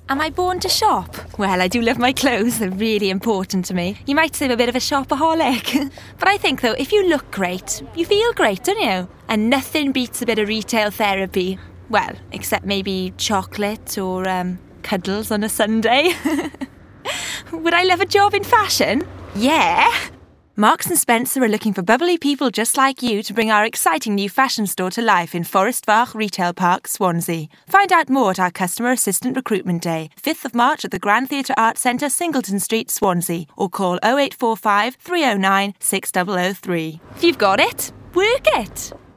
Am I born to shop? Well, I do love my clothes. They're really important to me. You might say I'm a bit of a shopaholic. But I think, though, if you look great, you feel great, don't you? And nothing beats a bit of retail therapy. Well, except maybe chocolate or cuddles on a Sunday. Would I love a job in fashion? Yeah! Marks & Spencer are looking for bubbly people just like you to bring our exciting new fashion store to life in Forestbach Retail Park, Swansea. Find out more at our Customer Assistant Recruitment Day, 5th of March at the Grand Theatre Arts Centre, Singleton Street, Swansea, or call 0845 309 6003. If you've got it, work it!